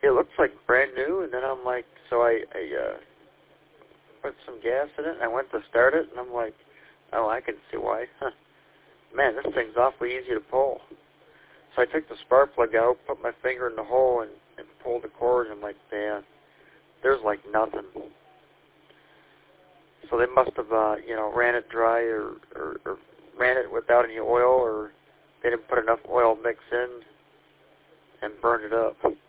it looks like brand new, and then I'm like, so I put some gas in it, and I went to start it, and I'm like, oh, I can see why. Huh. Man, this thing's awfully easy to pull. So I took the spark plug out, put my finger in the hole, and pulled the cord, and I'm like, man, there's like nothing. So they must have, ran it dry or ran it without any oil, or they didn't put enough oil mix in and burned it up.